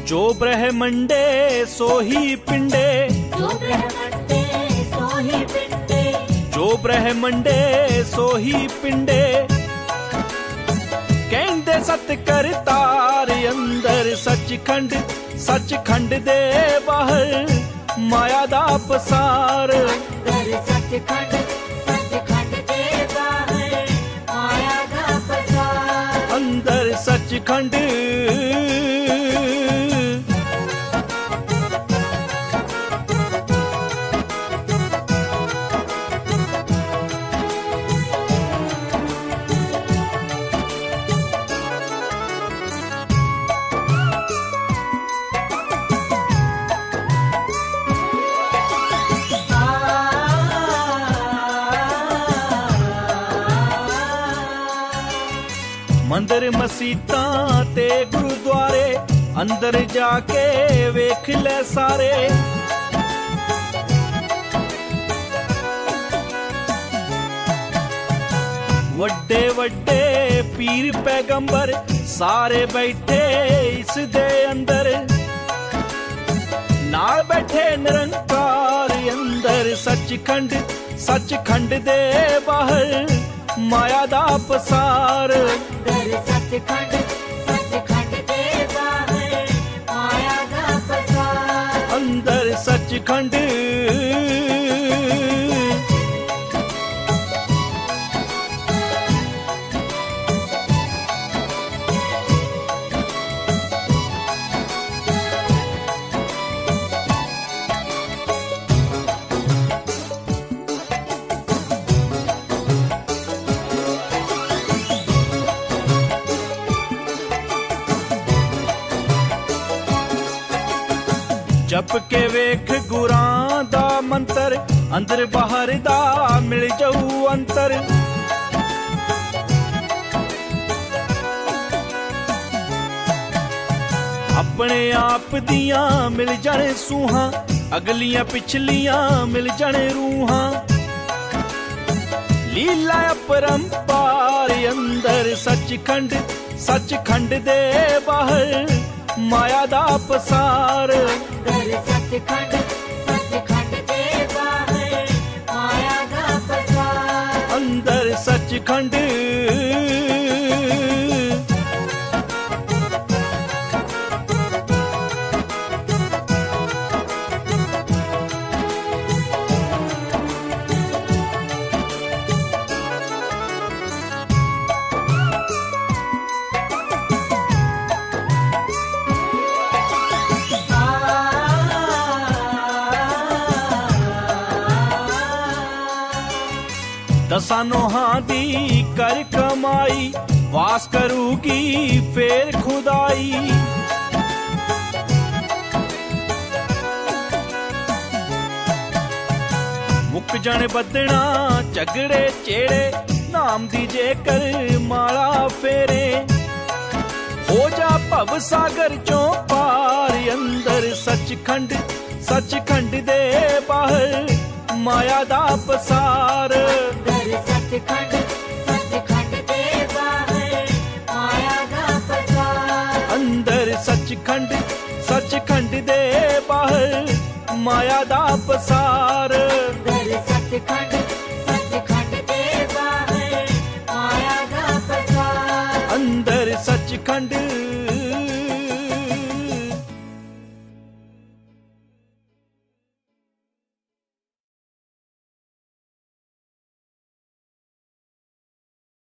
जो ब्रह्मंडे सोही पिंडे, जो ब्रह्मंडे सोही पिंडे, जो ब्रह्मंडे सोही पिंडे। कहंदे सत करतार अंदर सचखंड, सचखंड दे बाहर माया दा पसार। अंदर सचखंड, सचखंड दे बाहर माया दा पसार। अंदर सचखंड। मंदिर मसीतां ते गुरुद्वारे अंदर जाके वेख ले सारे। वड्डे वड्डे पीर पैगंबर सारे बैठे इस दे अंदर। नाल बैठे निरंकार अंदर सचखंड, सचखंड दे बाहर माया दा पसार। अंदर सचखंड, सचखंड दे बाहर माया दा पसार। अंदर सचखंड। जप के वेख गुरां दा मंतर, अंदर बाहर दा मिल जाऊ अंतर। अपने आप दियां मिल जाने सूहां, अगलियां पिछलियां मिल जाने रूहां। लीला अपरंपार अंदर सचखंड, सचखंड दे बाहर माया दा पसार। अंदर सचखंड, सचखंड दे बाहर माया दा पसार। अंदर सचखंड। दसां नोहां दी कर कमाई, वास करूगी फेर खुदाई। मुक जाने बदना झगड़े चेड़े, नाम दी जेकर माला फेरे। हो जा भव सागर चों पार अंदर सचखंड, सचखंड दे बाहर माया दा पसार। अंदर सचखंड, सचखंड दे बाहर माया दा पसार। अंदर सचखंड, सचखंड दे बाहर माया दा पसार। अंदर सचखंड, सचखंड दे बाहर माया दा पसार। अंदर सचखंड।